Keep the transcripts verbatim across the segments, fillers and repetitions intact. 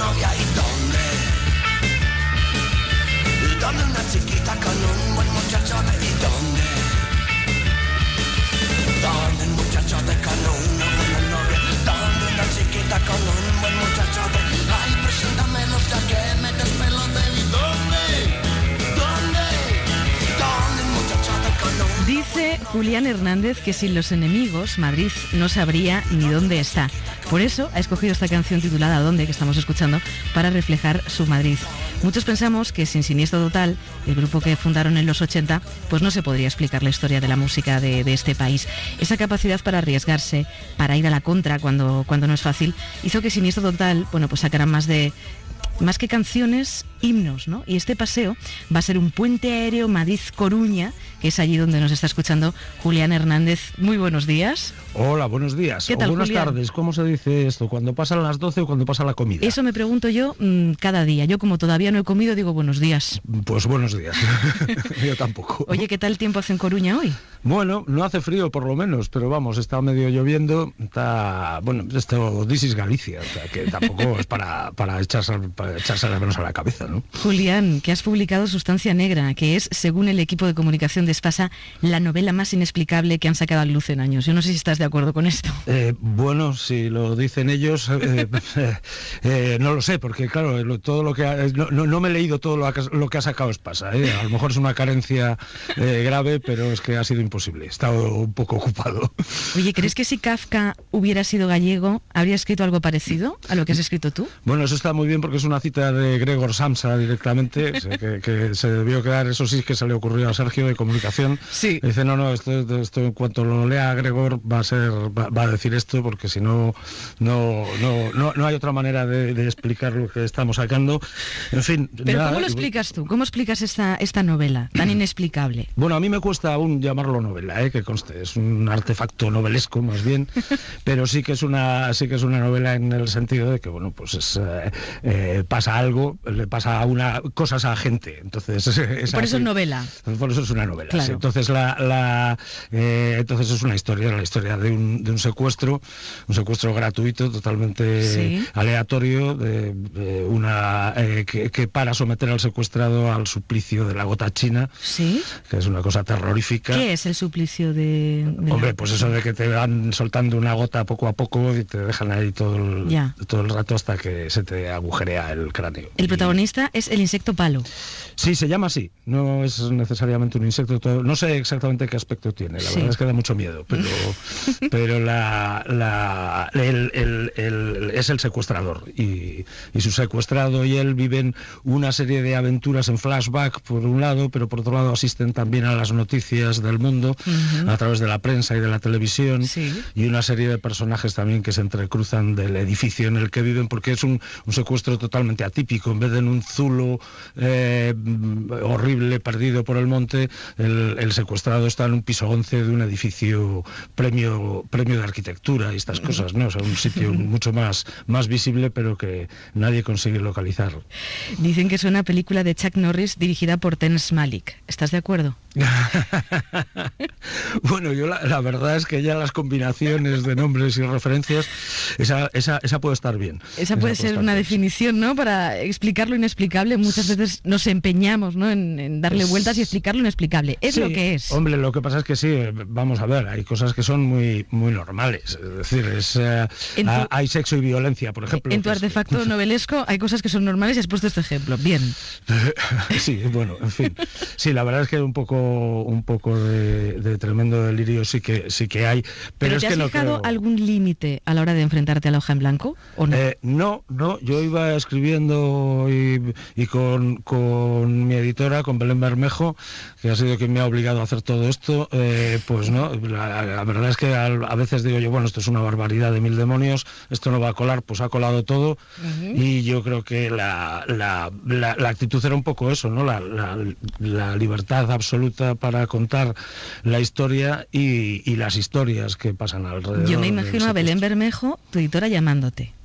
novia y dónde. ¿Dónde una chiquita con un buen muchachote y dónde? ¿Dónde un muchachote con una buena novia? ¿Dónde una chiquita con un buen muchachote? Ay, preséntamelos ya que me despelo de mí. ¿Dónde? ¿Dónde? ¿Dónde un muchachote con un... Dice Julián Hernández que sin los enemigos Madrid no sabría ni dónde está. Por eso ha escogido esta canción titulada ¿Dónde?, que estamos escuchando, para reflejar su Madrid. Muchos pensamos que sin Siniestro Total, el grupo que fundaron en los ochenta, pues no se podría explicar la historia de la música de, de este país. Esa capacidad para arriesgarse, para ir a la contra cuando, cuando no es fácil, hizo que Siniestro Total, bueno, pues sacaran más de... más que canciones, himnos, ¿no? Y este paseo va a ser un puente aéreo Madrid-Coruña, que es allí donde nos está escuchando Julián Hernández. Muy buenos días. Hola, buenos días. ¿Qué tal, o buenas Julián? tardes. ¿Cómo se dice esto? ¿Cuando pasan las doce o cuando pasa la comida? Eso me pregunto yo mmm, cada día. Yo, como todavía no he comido, digo buenos días. Pues buenos días. Yo tampoco. Oye, ¿qué tal el tiempo hace en Coruña hoy? Bueno, no hace frío por lo menos, pero vamos, está medio lloviendo. Está, bueno, esto, this is Galicia, o sea, que tampoco es para, para, echarse, para echarse las manos a la cabeza, ¿no? Julián, que has publicado Sustancia Negra, que es, según el equipo de comunicación de Espasa, la novela más inexplicable que han sacado a luz en años. Yo no sé si estás de acuerdo con esto. Eh, bueno, si lo dicen ellos, eh, eh, eh, no lo sé, porque claro, lo, todo lo que ha, no, no, no me he leído todo lo que, lo que ha sacado Espasa, ¿eh? A lo mejor es una carencia eh, grave, pero es que ha sido imposible. He estado un poco ocupado. Oye, ¿crees que si Kafka hubiera sido gallego, habría escrito algo parecido a lo que has escrito tú? Bueno, eso está muy bien porque es una cita de Gregor Samsa directamente, que, que se debió quedar, eso sí que se le ocurrió a Sergio de comunicación. Sí. Dice, no, no, esto, esto en cuanto lo lea Gregor va a ser, va, va a decir esto, porque si no, no, no, no, no hay otra manera de, de explicar lo que estamos sacando. En fin. Pero nada, ¿cómo lo explicas tú? ¿Cómo explicas esta, esta novela tan inexplicable? Bueno, a mí me cuesta aún llamarlo novela, ¿eh? Que conste, es un artefacto novelesco más bien, pero sí que es una, sí que es una novela en el sentido de que, bueno, pues es, eh, eh, pasa algo, le pasa a una cosas a gente, entonces es por eso es novela. Por eso es una novela. Claro. Sí. Entonces la, la eh, entonces es una historia, la historia de un, de un secuestro, un secuestro gratuito, totalmente Sí. aleatorio, de, de una eh, que, que para someter al secuestrado al suplicio de la gota china, ¿Sí? que es una cosa terrorífica. ¿Qué es el suplicio de...? de Hombre, la... pues eso de que te van soltando una gota poco a poco y te dejan ahí todo el, Ya. todo el rato hasta que se te agujerea el cráneo. El Y- protagonista es el insecto palo. Sí, se llama así, no es necesariamente un insecto, todo, no sé exactamente qué aspecto tiene, la Sí. verdad es que da mucho miedo, pero, pero la, la, el, el, el, es el secuestrador y, y su secuestrado y él viven una serie de aventuras en flashback por un lado, pero por otro lado asisten también a las noticias del mundo Uh-huh. a través de la prensa y de la televisión. Sí. Y una serie de personajes también que se entrecruzan del edificio en el que viven, porque es un, un secuestro totalmente atípico. En vez de en un zulo eh, horrible perdido por el monte, el, el secuestrado está en un piso once de un edificio premio premio de arquitectura y estas cosas, ¿no? O sea, un sitio mucho más, más visible, pero que nadie consigue localizar. Dicen que es una película de Chuck Norris dirigida por Terrence Malick. ¿Estás de acuerdo? Bueno, yo la, la verdad es que ya las combinaciones de nombres y referencias, esa, esa, esa puede estar bien. Esa puede esa ser estar una bien. definición, ¿no? Para explicar lo inexplicable. Muchas veces nos empeñamos, ¿no? En, en darle Es- vueltas y explicar lo inexplicable. Es Sí, lo que es. Hombre, lo que pasa es que sí, vamos a ver, hay cosas que son muy muy normales. Es decir, es, eh, En tu- ah, hay sexo y violencia, por ejemplo. En tu que es- artefacto novelesco hay cosas que son normales y has puesto este ejemplo. Bien. Sí, bueno, en fin. Sí, la verdad es que un poco un poco de, de tremendo delirio sí que sí que hay, pero, ¿Pero es te que has no fijado creo... algún límite a la hora de enfrentarte a la hoja en blanco? ¿O no? Eh, no, no, yo iba escribiendo y, y con, con mi editora, con Belén Bermejo, que ha sido quien me ha obligado a hacer todo esto, eh, pues no, la, la verdad es que a, a veces digo yo, bueno, esto es una barbaridad de mil demonios, esto no va a colar, pues ha colado todo, Ujú. y yo creo que la, la, la, la actitud era un poco eso, ¿no? La, la, la libertad absoluta para contar la historia y, y las historias que pasan alrededor. Yo me del imagino a Belén secuestro. Bermejo, tu editora, llamándote.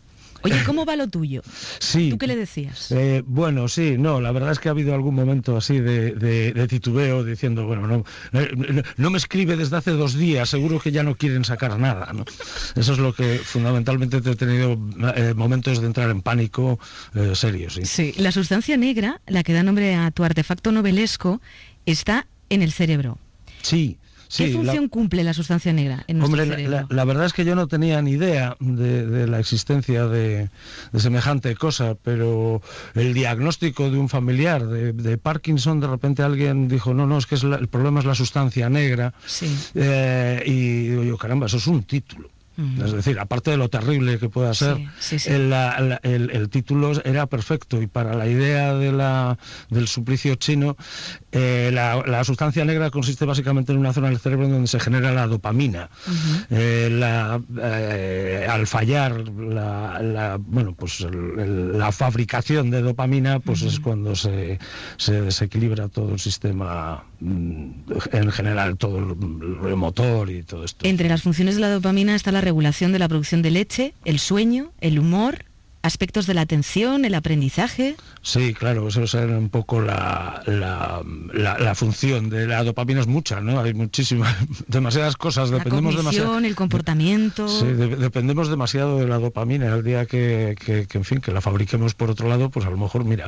Oye, ¿cómo va lo tuyo? Sí. ¿Tú qué le decías? Eh, bueno, sí, no, la verdad es que ha habido algún momento así de, de, de titubeo diciendo, bueno, no, no, no me escribe desde hace dos días, seguro que ya no quieren sacar nada, ¿no? Eso es lo que fundamentalmente he tenido eh, momentos de entrar en pánico eh, serios. Sí. Sí, la sustancia negra, la que da nombre a tu artefacto novelesco, está en el cerebro. Sí. ¿Qué Sí, función la, cumple la sustancia negra en nuestro hombre, cerebro? La, la verdad es que yo no tenía ni idea de, de la existencia de, de semejante cosa, pero el diagnóstico de un familiar de, de Parkinson, de repente alguien dijo, no, no, es que es la, el problema es la sustancia negra. Sí. Eh, y digo yo, caramba, eso es un título. Uh-huh. Es decir, aparte de lo terrible que pueda ser, sí, sí, sí. El, la, el, el título era perfecto, y para la idea de la, del suplicio chino, eh, la, la sustancia negra consiste básicamente en una zona del cerebro donde se genera la dopamina. Uh-huh. eh, la, eh, al fallar la, la, bueno, pues el, el, la fabricación de dopamina, pues uh-huh. es cuando se, se desequilibra todo el sistema en general, todo el, el motor y todo esto. Entre las funciones de la dopamina está la regulación de la producción de leche, el sueño, el humor, aspectos de la atención, el aprendizaje. Sí, claro, eso es un poco la, la, la, la función de la dopamina, es mucha, ¿no? Hay muchísimas, demasiadas cosas. La dependemos cognición, demasiado, el comportamiento. Sí, de, dependemos demasiado de la dopamina. El día que, que, que, en fin, que la fabriquemos por otro lado, pues a lo mejor, mira.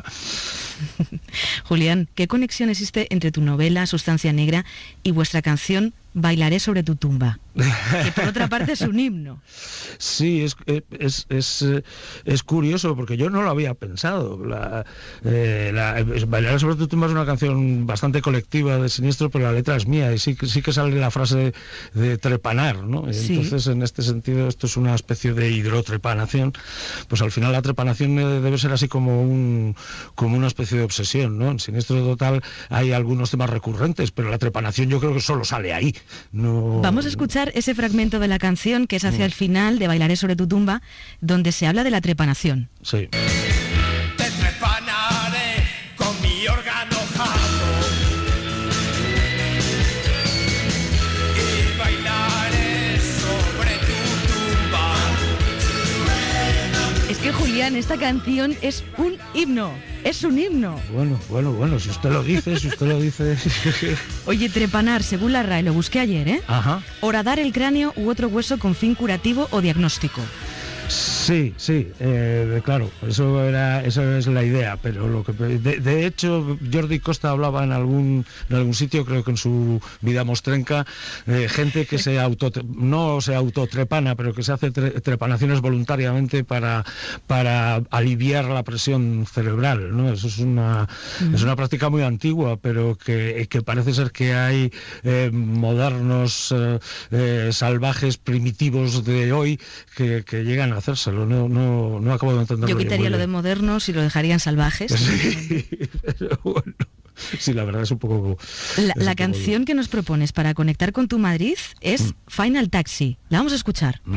Julián, ¿qué conexión existe entre tu novela Sustancia Negra y vuestra canción Bailaré sobre tu tumba? Que por otra parte es un himno. Sí, es, es, es, es curioso porque yo no lo había pensado. La, eh, la, Bailaré sobre tu tumba es una canción bastante colectiva de Siniestro, pero la letra es mía y sí, sí que sale la frase de, de trepanar, ¿no? Sí. Entonces, en este sentido, esto es una especie de hidrotrepanación. Pues al final la trepanación debe ser así como, un, como una especie de obsesión, ¿no? En Siniestro Total hay algunos temas recurrentes, pero la trepanación yo creo que solo sale ahí. No... Vamos a escuchar ese fragmento de la canción que es hacia mm. el final de Bailaré sobre tu tumba, donde se habla de la trepanación. Sí. Te trepanaré con mi órgano jato y bailaré sobre tu tumba. Es que, Julián, esta canción es un himno. Es un himno. Bueno, bueno, bueno, si usted lo dice, si usted lo dice. Oye, trepanar, según la R A E, lo busqué ayer, ¿eh? Ajá. Horadar el cráneo u otro hueso con fin curativo o diagnóstico. Sí, sí, eh, claro, eso era, eso es la idea, pero lo que de, de hecho Jordi Costa hablaba en algún en algún sitio, creo que en su vida mostrenca, eh, gente que se auto no se autotrepana, pero que se hace tre, trepanaciones voluntariamente para para aliviar la presión cerebral, ¿no? Eso es una mm. es una práctica muy antigua, pero que, que parece ser que hay eh, modernos eh, eh, salvajes primitivos de hoy que, que llegan a hacérselo, no, no, no acabo de entenderlo. Yo quitaría lo de modernos y lo dejarían salvajes. Sí, pero bueno, sí, la verdad es un poco... La, es la un canción poco... que nos propones para conectar con tu Madrid es mm. Final Taxi. La vamos a escuchar. Uh-huh.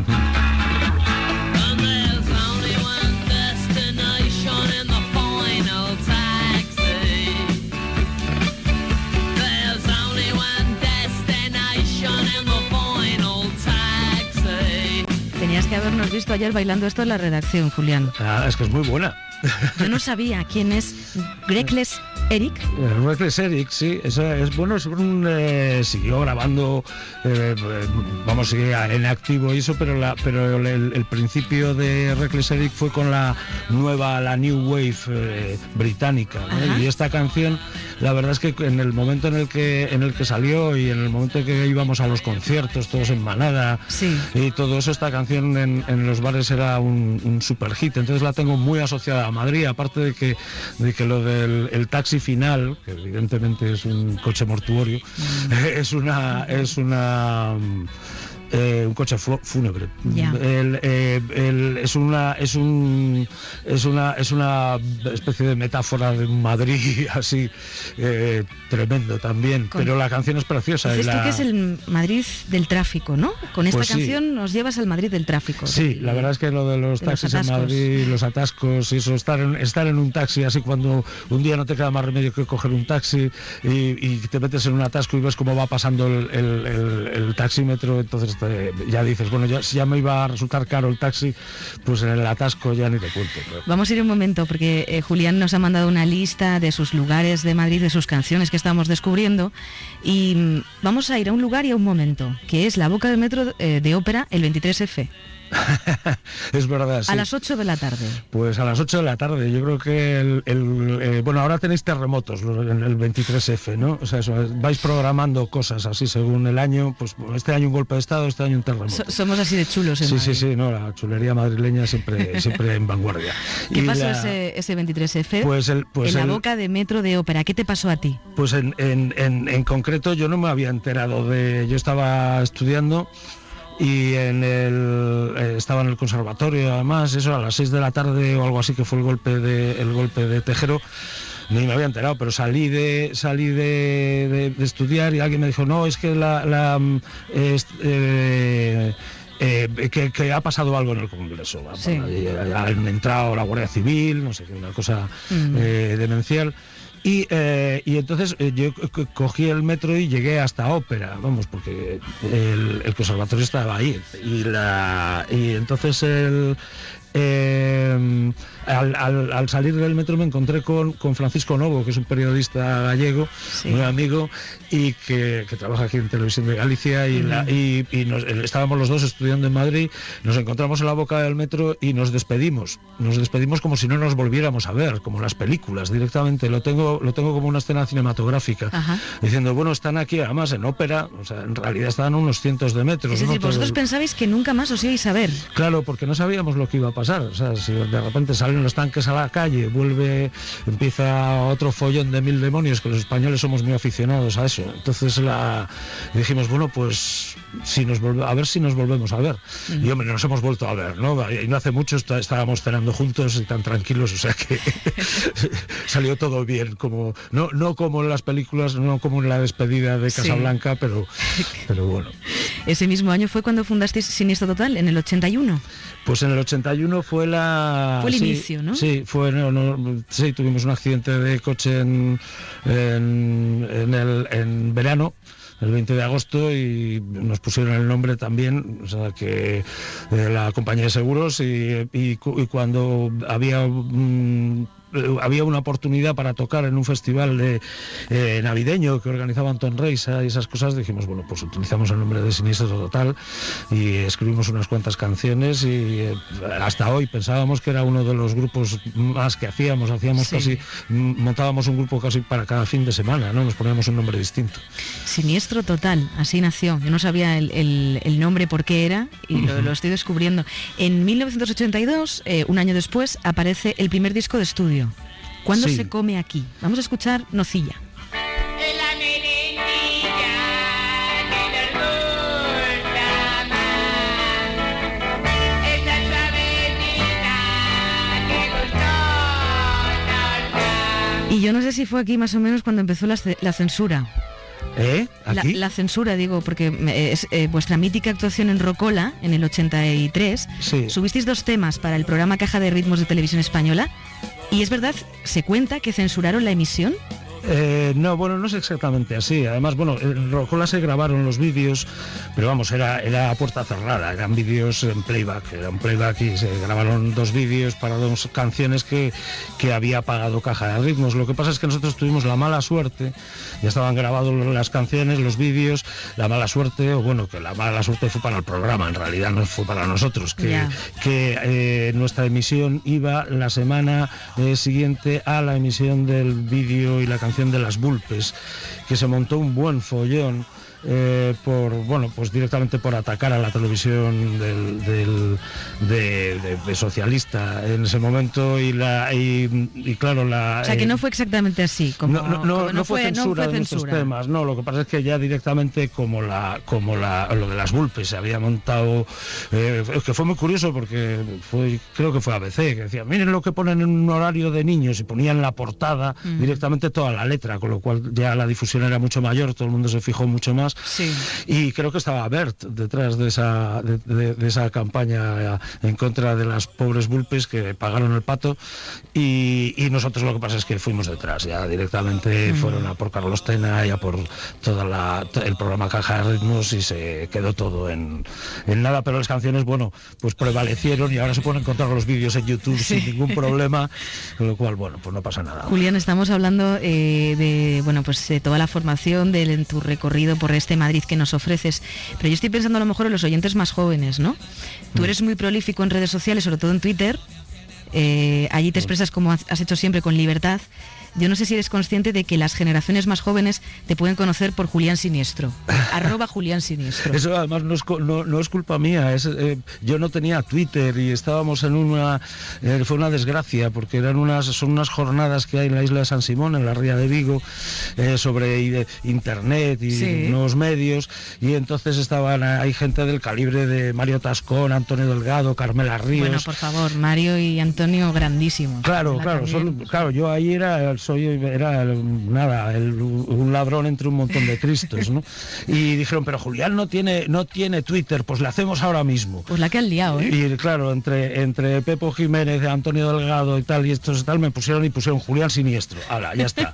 Tenías que habernos visto ayer bailando esto en la redacción, Julián. Ah, es que es muy buena. Yo no sabía quién es Reckless Eric. Eh, Reckless Eric, sí, es, es bueno, es un, eh, siguió grabando, eh, vamos, sigue en activo y eso, pero la, pero el, el principio de Reckless Eric fue con la nueva, la New Wave eh, británica, ¿no? Y esta canción, la verdad es que en el momento en el que en el que salió y en el momento en que íbamos a los conciertos todos en manada, sí, y todo eso, esta canción en, en los bares era un, un super hit, entonces la tengo muy asociada a Madrid, aparte de que de que lo del el taxi final, que evidentemente es un coche mortuorio, mm. es una es una Eh, un coche fúnebre. Yeah. El, eh, el, es una es un es una es una especie de metáfora de Madrid así eh, tremendo también. Con... Pero la canción es preciosa. Dices y la... tú que es el Madrid del tráfico, ¿no? Con esta pues canción sí. nos llevas al Madrid del tráfico. Sí, de... la verdad es que lo de los de taxis los en Madrid, los atascos y eso, estar en, estar en un taxi así cuando un día no te queda más remedio que coger un taxi y, y te metes en un atasco y ves cómo va pasando el, el, el, el taxímetro, entonces te, ya dices, bueno, ya, si ya me iba a resultar caro el taxi, pues en el atasco ya ni te cuento. Pero... Vamos a ir un momento, porque eh, Julián nos ha mandado una lista de sus lugares de Madrid, de sus canciones que estamos descubriendo, y mm, vamos a ir a un lugar y a un momento, que es la boca del metro eh, de Ópera, el veintitrés efe. Es verdad, sí. A las ocho de la tarde. Pues a las ocho de la tarde, yo creo que el, el eh, bueno, ahora tenéis terremotos en el veintitrés efe, ¿no? O sea, eso, vais programando cosas así según el año, pues este año un golpe de estado, este año un terremoto. So, somos así de chulos en Sí, Madrid. sí, sí, no, la chulería madrileña siempre siempre en vanguardia. ¿Qué y pasó la, ese, ese veintitrés efe? Pues el, pues en la el, boca de metro de Ópera, ¿qué te pasó a ti? Pues en, en, en, en concreto yo no me había enterado de... Yo estaba estudiando... Y en el eh, estaba en el conservatorio, además, eso a las seis de la tarde o algo así, que fue el golpe de el golpe de Tejero, ni me había enterado, pero salí de salí de, de, de estudiar y alguien me dijo, no, es que la, la es, eh, eh, que, que ha pasado algo en el Congreso, sí. Han entrado la Guardia Civil, no sé qué, una cosa mm. eh, demencial. Y, eh, y entonces eh, yo cogí el metro y llegué hasta Ópera, vamos, porque el, el conservatorio estaba ahí. Y, la, y entonces el... Eh, al, al, al salir del metro me encontré con, con Francisco Novo, que es un periodista gallego, sí. muy amigo, y que, que trabaja aquí en Televisión de Galicia, y, uh-huh. la, y, y nos, estábamos los dos estudiando en Madrid, nos encontramos en la boca del metro y nos despedimos, nos despedimos como si no nos volviéramos a ver, como las películas, directamente, lo tengo, lo tengo como una escena cinematográfica, uh-huh. diciendo, bueno, están aquí además en Ópera, o sea, en realidad estaban a unos cientos de metros. Es decir, ¿no? vosotros Todo... pensabais que nunca más os ibais a ver. Claro, porque no sabíamos lo que iba a pasar, o sea, si de repente salen los tanques a la calle, vuelve, empieza otro follón de mil demonios, que los españoles somos muy aficionados a eso. Entonces la dijimos, bueno, pues si nos volve, a ver si nos volvemos a ver. Uh-huh. Y hombre, nos hemos vuelto a ver, ¿no? Y no hace mucho está, estábamos cenando juntos y tan tranquilos, o sea que salió todo bien, como no, no como en las películas, no como en la despedida de Casablanca, sí. pero, pero bueno. Ese mismo año fue cuando fundasteis Siniestro Total, en el ochenta y uno. Pues en el ochenta y uno fue la... Fue el sí, inicio, ¿no? Sí, fue, no, no, sí, tuvimos un accidente de coche en, en, en, el, en verano, el veinte de agosto, y nos pusieron el nombre también, o sea, que de la compañía de seguros, y, y, y cuando había... Um, había una oportunidad para tocar en un festival de eh, navideño que organizaba Anton Reisa y esas cosas, dijimos, bueno, pues utilizamos el nombre de Siniestro Total y escribimos unas cuantas canciones, y eh, hasta hoy pensábamos que era uno de los grupos más que hacíamos, hacíamos sí. casi, montábamos un grupo casi para cada fin de semana, ¿no? Nos poníamos un nombre distinto. Siniestro Total, así nació. Yo no sabía el, el, el nombre por qué era y lo, lo estoy descubriendo. En mil novecientos ochenta y dos, eh, un año después, aparece el primer disco de estudio. ¿Cuándo sí. se come aquí? Vamos a escuchar Nocilla. Y yo no sé si fue aquí más o menos cuando empezó la, la censura. ¿Eh? ¿Aquí? La, la censura, digo, porque es eh, vuestra mítica actuación en Rocola, en el ochenta y tres. Sí. Subisteis dos temas para el programa Caja de Ritmos de Televisión Española. Y es verdad, se cuenta que censuraron la emisión. Eh, no, bueno, no es exactamente así. Además, bueno, en Rocola se grabaron los vídeos, pero vamos, era, era a puerta cerrada, eran vídeos en playback, era un playback y se grabaron dos vídeos para dos canciones que, que había pagado Caja de Ritmos. Lo que pasa es que nosotros tuvimos la mala suerte, ya estaban grabados las canciones, los vídeos, la mala suerte, o bueno, que la mala suerte fue para el programa, en realidad no fue para nosotros, que, yeah. que eh, nuestra emisión iba la semana eh, siguiente a la emisión del vídeo y la canción de Las Vulpes, que se montó un buen follón eh, por, bueno, pues directamente por atacar a la televisión del, del de, de, de socialista en ese momento, y la y, y claro la o sea que eh, no fue exactamente así, como no, no, no, como no, no fue, fue censura, no fue de nuestros censura. temas, no, lo que pasa es que ya directamente como la como la lo de Las Vulpes se había montado, eh, que fue muy curioso porque fue, creo que fue A B C, que decía, miren lo que ponen en un horario de niños, y ponían la portada mm. directamente toda la letra, con lo cual ya la difusión era mucho mayor, todo el mundo se fijó mucho más. demás. Sí. Y creo que estaba Bert detrás de esa, de, de, de esa campaña en contra de las pobres vulpes que pagaron el pato. Y, y nosotros lo que pasa es que fuimos detrás, ya directamente mm. fueron a por Carlos Tena y a por toda la, el programa Caja de Ritmos y se quedó todo en, en nada, pero las canciones, bueno, pues prevalecieron y ahora se pueden encontrar los vídeos en YouTube sí. sin ningún problema, con lo cual, bueno, pues no pasa nada. Julián, estamos hablando eh, de, bueno, pues de toda la formación, de en tu recorrido por este Madrid que nos ofreces, pero yo estoy pensando a lo mejor en los oyentes más jóvenes, ¿no? Tú eres muy prolífico en redes sociales, sobre todo en Twitter. Eh, allí te expresas como has hecho siempre, con libertad. Yo no sé si eres consciente de que las generaciones más jóvenes te pueden conocer por Julián Siniestro, arroba Julián Siniestro. Eso además no es, no, no es culpa mía, es, eh, yo no tenía Twitter y estábamos en una, eh, fue una desgracia, porque eran unas, son unas jornadas que hay en la isla de San Simón, en la ría de Vigo, eh, sobre internet y sí. nuevos medios, y entonces estaban, hay gente del calibre de Mario Tascón, Antonio Delgado, Carmela Ríos. Bueno, por favor, Mario y Antonio grandísimos. Claro, claro, son, claro, yo ahí era... soy era nada el, un ladrón entre un montón de cristos, ¿no? Y dijeron, pero Julián no tiene no tiene Twitter, pues le hacemos ahora mismo. Pues la que han liado, ¿eh? Y claro, entre entre Pepo Jiménez, Antonio Delgado y tal, y estos y tal, me pusieron y pusieron Julián Siniestro. Hala, ya está.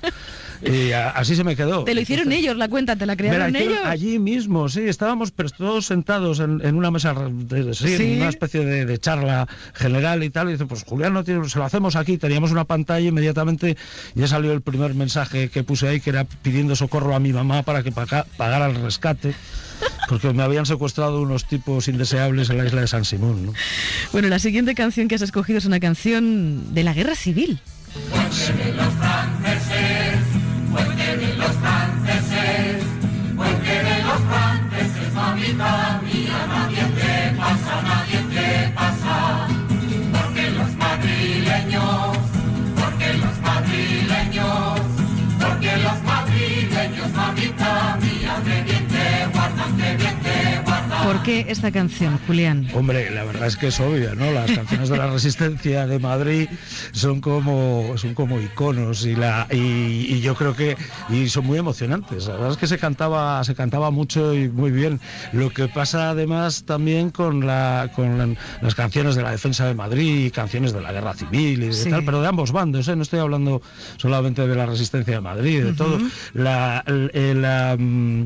Y a, así se me quedó. Te lo hicieron Entonces, ellos la cuenta, te la crearon mira, ellos. Allí mismo, sí, estábamos pero todos sentados en, en una mesa, de, sí, ¿Sí? en una especie de, de charla general y tal, y dice, pues Julián no tiene, se lo hacemos aquí, teníamos una pantalla inmediatamente, ya salió el primer mensaje que puse ahí, que era pidiendo socorro a mi mamá para que paga, pagara el rescate, porque me habían secuestrado unos tipos indeseables en la isla de San Simón, ¿no? Bueno, la siguiente canción que has escogido es una canción de la Guerra Civil. Porque los franceses, porque los franceses, porque los franceses, mamita mía, nadie te pasa, nadie te pasa. Porque los madrileños, porque los madrileños, porque los madrileños, mamita mía, que bien te guardan, que bien te guardan. ¿Por qué esta canción, Julián? Hombre, la verdad es que es obvia, ¿no? Las canciones de la Resistencia de Madrid son como son como iconos y la y, y yo creo que y son muy emocionantes. La verdad es que se cantaba se cantaba mucho y muy bien. Lo que pasa además también con la con la, las canciones de la defensa de Madrid, canciones de la Guerra Civil y de sí. tal, pero de ambos bandos, ¿eh? No estoy hablando solamente de la Resistencia de Madrid, de uh-huh. todo. La, la, la,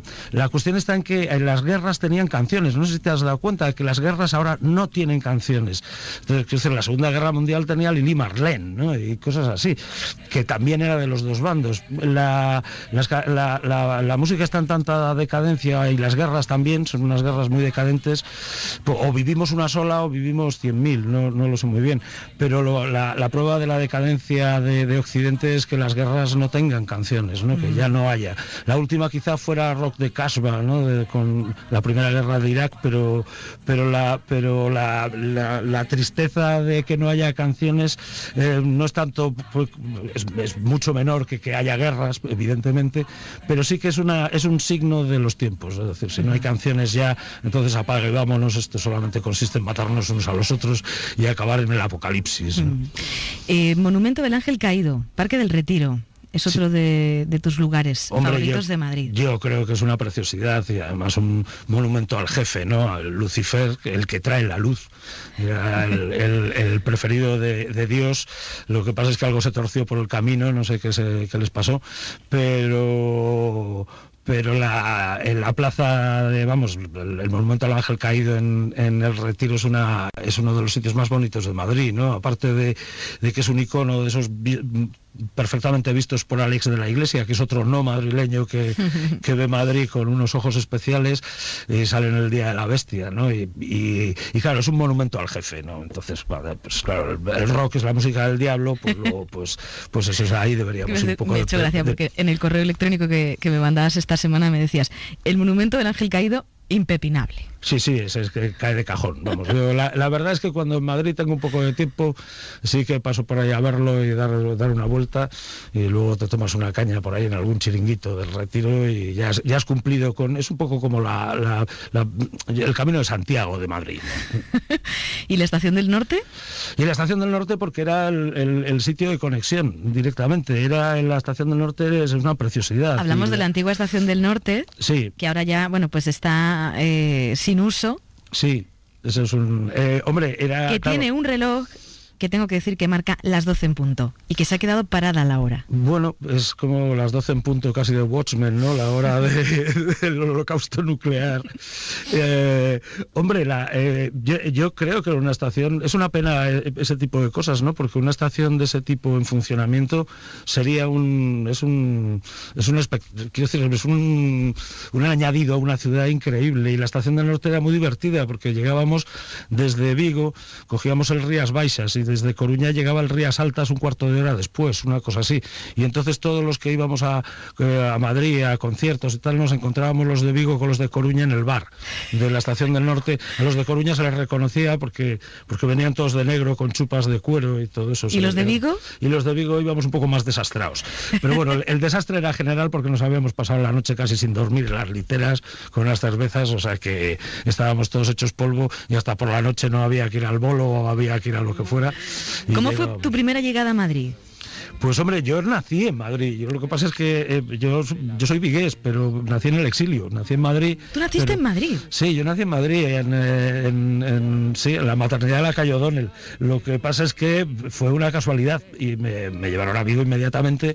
la cuestión está en que en las guerras tenían canciones. No sé si te has dado cuenta de que las guerras ahora no tienen canciones. Entonces, en la Segunda Guerra Mundial tenía Lili Marlene, ¿no? Y cosas así, que también era de los dos bandos. La, las, la, la, la música está en tanta decadencia y las guerras también, son unas guerras muy decadentes. O vivimos una sola o vivimos cien mil, no, no lo sé muy bien. Pero lo, la, la prueba de la decadencia de, de Occidente es que las guerras no tengan canciones, ¿no? Mm. Que ya no haya. La última quizá fuera Rock de Casbah, ¿no? De, con la primera guerra de Irak, pero pero la pero la, la, la tristeza de que no haya canciones eh, no es tanto, pues, es, es mucho menor que que haya guerras, evidentemente, pero sí que es una es un signo de los tiempos. Es decir, si no hay canciones ya, entonces apague y vámonos. Esto solamente consiste en matarnos unos a los otros y acabar en el apocalipsis, ¿no? Mm. eh, Monumento del Ángel Caído, Parque del Retiro. Es otro sí. de, de tus lugares Hombre, favoritos yo, de Madrid. Yo creo que es una preciosidad y además un monumento al jefe, ¿no? Al Lucifer, el que trae la luz, el, el, el preferido de, de Dios. Lo que pasa es que algo se torció por el camino, no sé qué, se, qué les pasó, pero... pero la, en la plaza de, vamos, el, el monumento al Ángel Caído en, en el Retiro es una es uno de los sitios más bonitos de Madrid, ¿no? Aparte de, de que es un icono de esos vi, perfectamente vistos por Alex de la Iglesia, que es otro no madrileño que, que ve Madrid con unos ojos especiales, y sale en el Día de la Bestia, ¿no? Y, y, y claro, es un monumento al jefe, ¿no? Entonces, pues claro, el, el rock es la música del diablo, pues luego, pues, pues eso es ahí, deberíamos me, un poco... Me he hecho de, gracia de, porque en el correo electrónico que, que me mandabas esta semana me decías, el monumento del Ángel Caído, impepinable. Sí, sí, es, es que cae de cajón. Vamos, yo, la, la verdad es que cuando en Madrid tengo un poco de tiempo, sí que paso por ahí a verlo y dar, dar una vuelta, y luego te tomas una caña por ahí en algún chiringuito del Retiro y ya has, ya has cumplido con... Es un poco como la, la, la, el Camino de Santiago de Madrid, ¿no? ¿Y la Estación del Norte? Y la Estación del Norte porque era el, el, el sitio de conexión directamente. Era en la Estación del Norte, es una preciosidad. Hablamos y, de la antigua Estación del Norte, sí, que ahora ya, bueno, pues está eh, sin uso. Sí, eso es un... Eh, hombre, era... Que claro, tiene un reloj que tengo que decir que marca las doce en punto y que se ha quedado parada la hora. Bueno, es como las doce en punto casi de Watchmen, ¿no? La hora de, del holocausto nuclear. Eh, hombre, la, eh, yo, yo creo que una estación... Es una pena ese tipo de cosas, ¿no? Porque una estación de ese tipo en funcionamiento sería un... Es un... Es un, quiero decir, es un, un añadido a una ciudad increíble. Y la Estación del Norte era muy divertida porque llegábamos desde Vigo, cogíamos el Rías Baixas y desde Coruña llegaba el Rías Altas un cuarto de hora después, una cosa así. Y entonces todos los que íbamos a, a Madrid, a conciertos y tal, nos encontrábamos los de Vigo con los de Coruña en el bar de la Estación del Norte. A los de Coruña se les reconocía porque, porque venían todos de negro con chupas de cuero y todo eso. ¿Y los de Vigo? Y los de Vigo íbamos un poco más desastrados. Pero bueno, el, el desastre era general porque nos habíamos pasado la noche casi sin dormir en las literas con las cervezas, o sea que estábamos todos hechos polvo y hasta por la noche no había que ir al bolo o había que ir a lo que fuera. ¿Cómo fue tu primera llegada a Madrid? Pues hombre, yo nací en Madrid. Yo, lo que pasa es que eh, yo, yo soy vigués, pero nací en el exilio. Nací en Madrid. ¿Tú naciste pero, en Madrid? Sí, yo nací en Madrid, en, en, en, sí, en la maternidad de la calle O'Donnell. Lo que pasa es que fue una casualidad y me, me llevaron a Vigo inmediatamente.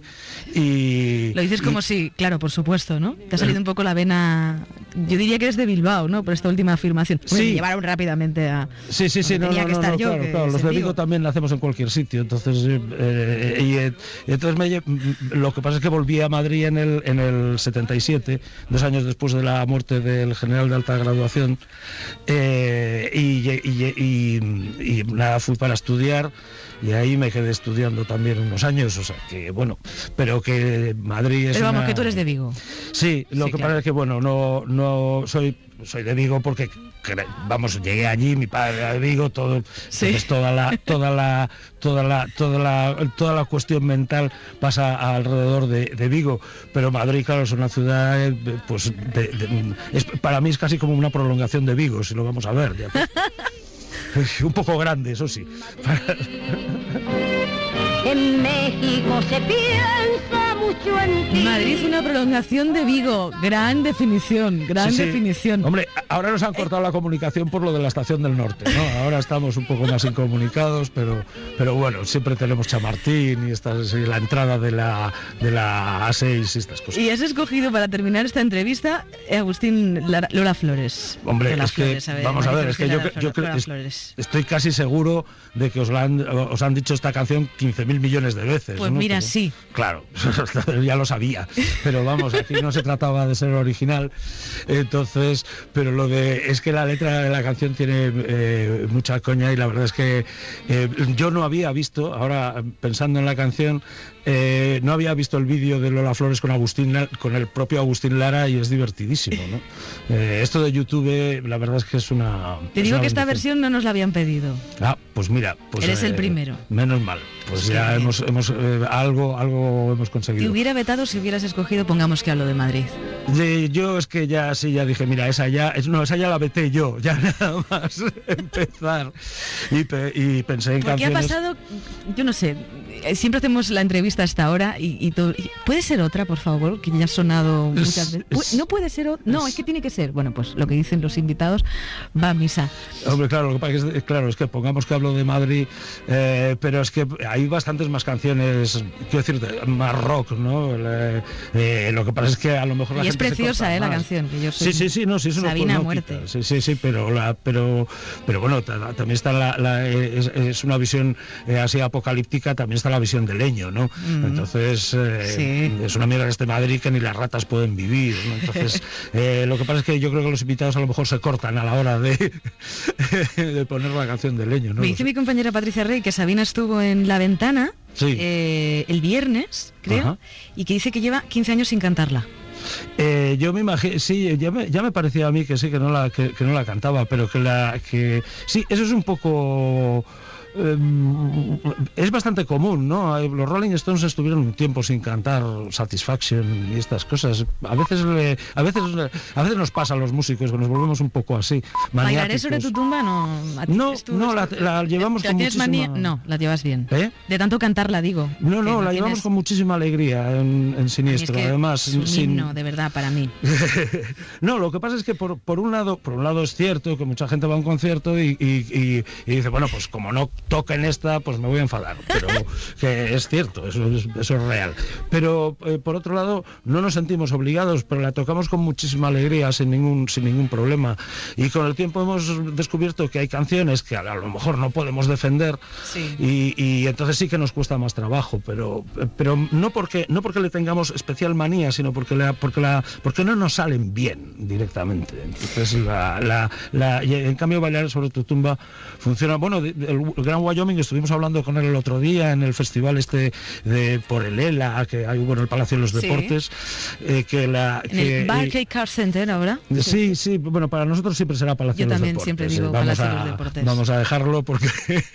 Y lo dices como y, si, claro, por supuesto, ¿no? Te ha salido un poco la vena. Yo diría que eres de Bilbao, ¿no? Por esta última afirmación. Sí. Me llevaron rápidamente a. Sí, sí, sí. No, no, tenía que no, estar no, yo, claro, que claro. Los de Vigo Vigo también nacemos en cualquier sitio. Entonces, eh, y, eh, y entonces me, lo que pasa es que volví a Madrid en el, en el setenta y siete, dos años después de la muerte del general de alta graduación, eh, y, y, y, y nada, fui para estudiar. Y ahí me quedé estudiando también unos años, o sea que bueno, pero que Madrid es. Pero vamos, una... que tú eres de Vigo. Sí, lo sí, que claro. pasa es que bueno, no, no soy, soy de Vigo porque vamos, llegué allí, mi padre era de Vigo, todo, sí. Entonces toda la, toda la, toda la, toda la, toda la cuestión mental pasa alrededor de, de Vigo, pero Madrid, claro, es una ciudad, pues, de, de, es, para mí es casi como una prolongación de Vigo, si lo vamos a ver. Ya, pues. Un poco grande, eso sí. En México se piensa mucho en ti. Madrid es una prolongación de Vigo. Gran definición, gran sí, sí. definición. Hombre, ahora nos han cortado la comunicación por lo de la Estación del Norte, ¿no? Ahora estamos un poco más incomunicados, pero, pero bueno, siempre tenemos Chamartín y, estas, y la entrada de la, de la A seis y estas cosas. Y has escogido para terminar esta entrevista a Agustín Lara, Lola Flores. Hombre, Lola es que, Flores, a ver, vamos a ver, es que yo, Flores, yo creo, es, estoy casi seguro de que os, la han, os han dicho esta canción quince mil millones de veces. Pues ¿no? mira, pero, sí. Claro, ya lo sabía, pero vamos, aquí no se trataba de ser original, entonces, pero lo de, es que la letra de la canción tiene eh, mucha coña y la verdad es que eh, yo no había visto, ahora pensando en la canción, eh, no había visto el vídeo de Lola Flores con Agustín, con el propio Agustín Lara y es divertidísimo, ¿no? Eh, esto de YouTube, la verdad es que es una... Te digo que esta versión no nos la habían pedido. Ah, pues mira, pues eres eh, el primero. Menos mal, pues sí, ya bien. hemos, hemos eh, algo, algo hemos conseguido. Te hubiera vetado si hubieras escogido, pongamos que hablo de Madrid. De, yo es que ya sí, ya dije, mira, esa ya, es, no, esa ya la veté yo, ya nada más empezar y, pe, y pensé en Porque canciones. ha pasado, yo no sé, siempre hacemos la entrevista hasta ahora y, y todo. ¿Puede ser otra, por favor? Que ya ha sonado muchas veces. Es, no puede ser otra. No, es que tiene que ser. Bueno, pues lo que dicen los invitados va a misa. Hombre, claro, lo que pasa es que, claro, es que pongamos que hablo de Madrid, eh, pero es que hay bastantes más canciones, quiero decir, más rock, ¿no? Eh, eh, lo que pasa es que a lo mejor la y es gente preciosa, eh, la más. canción. Que yo soy sí, sí, sí, no, sí, eso Sabina no, no muerte. Quita. Sí, sí, sí, pero la, pero, pero bueno, también está la, la es, es una visión eh, así apocalíptica, también está la visión de Leño, ¿no? Mm. Entonces eh, sí. Es una mierda este Madrid que ni las ratas pueden vivir, ¿no? Entonces eh, lo que pasa es que yo creo que los invitados a lo mejor se cortan a la hora de, de poner la canción de Leño, ¿no? Me dice mi compañera Patricia Rey que Sabina estuvo en La Ventana sí. eh, el viernes, creo, ajá. Y que dice que lleva quince años sin cantarla. Eh, yo me imagino, sí, ya me, ya me parecía a mí que sí, que no la, que, que no la cantaba, pero que la, que sí, eso es un poco... es bastante común, ¿no? Los Rolling Stones estuvieron un tiempo sin cantar Satisfaction y estas cosas. A veces le, a veces a veces nos pasa a los músicos que nos volvemos un poco así. ¿Bailaré sobre tu tumba? No, no, no la, la llevamos ¿La con tienes muchísima... manía? No, la llevas bien. ¿Eh? De tanto cantarla, digo. No, no, no la tienes... llevamos con muchísima alegría en, en Siniestro. Es que Además, es un sin... himno, de verdad, para mí. No, lo que pasa es que por, por un lado, por un lado es cierto que mucha gente va a un concierto y, y, y, y dice, bueno, pues como no toquen esta, pues me voy a enfadar, pero que es cierto, eso es, eso es real. Pero eh, por otro lado, no nos sentimos obligados, pero la tocamos con muchísima alegría, sin ningún, sin ningún problema. Y con el tiempo hemos descubierto que hay canciones que a lo mejor no podemos defender, sí. y, y entonces sí que nos cuesta más trabajo, pero, pero no porque no porque le tengamos especial manía, sino porque la, porque la, porque no nos salen bien directamente. Entonces la, la, la en cambio Bailar sobre tu tumba funciona. Bueno, el Gran Wyoming estuvimos hablando con él el otro día en el festival este de por el ELA que hay bueno el Palacio de los Deportes, sí. eh, que la en que, el Barclay Car Center ahora. Sí, sí, sí, bueno, para nosotros siempre será Palacio de los Deportes. Yo también siempre digo vamos Palacio a, de los Deportes. Vamos a dejarlo porque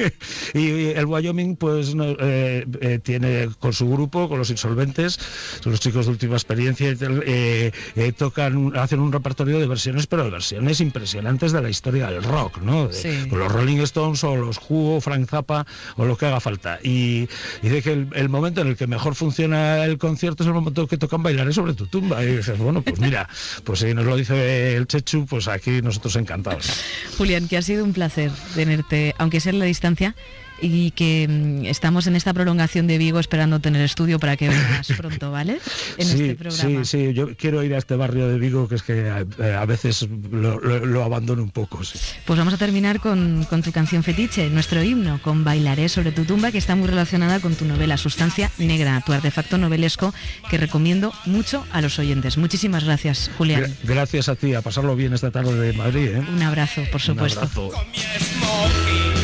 y el Wyoming pues no, eh, eh, tiene con su grupo, con los Insolventes, son los chicos de última experiencia, eh, eh, tocan, hacen un repertorio de versiones, pero de versiones impresionantes de la historia del rock, ¿no? De, sí. Con los Rolling Stones o los Who, Frank Zappa o lo que haga falta. Y, y de que el, el momento en el que mejor funciona el concierto es el momento que tocan Bailaré sobre tu tumba. Y dices, bueno, pues mira, pues si nos lo dice el Chechu, pues aquí nosotros encantados. Julián, que ha sido un placer tenerte, aunque sea en la distancia, y que mm, estamos en esta prolongación de Vigo esperando tener estudio para que vengas pronto, ¿vale? En sí, este programa. Sí, sí, yo quiero ir a este barrio de Vigo, que es que eh, a veces lo, lo, lo abandono un poco. Sí. Pues vamos a terminar con, con tu canción fetiche, nuestro himno, con Bailaré sobre tu tumba, que está muy relacionada con tu novela Sustancia Negra, tu artefacto novelesco que recomiendo mucho a los oyentes. Muchísimas gracias, Julián. Gracias a ti, a pasarlo bien esta tarde de Madrid, ¿eh? Un abrazo, por supuesto. Un abrazo.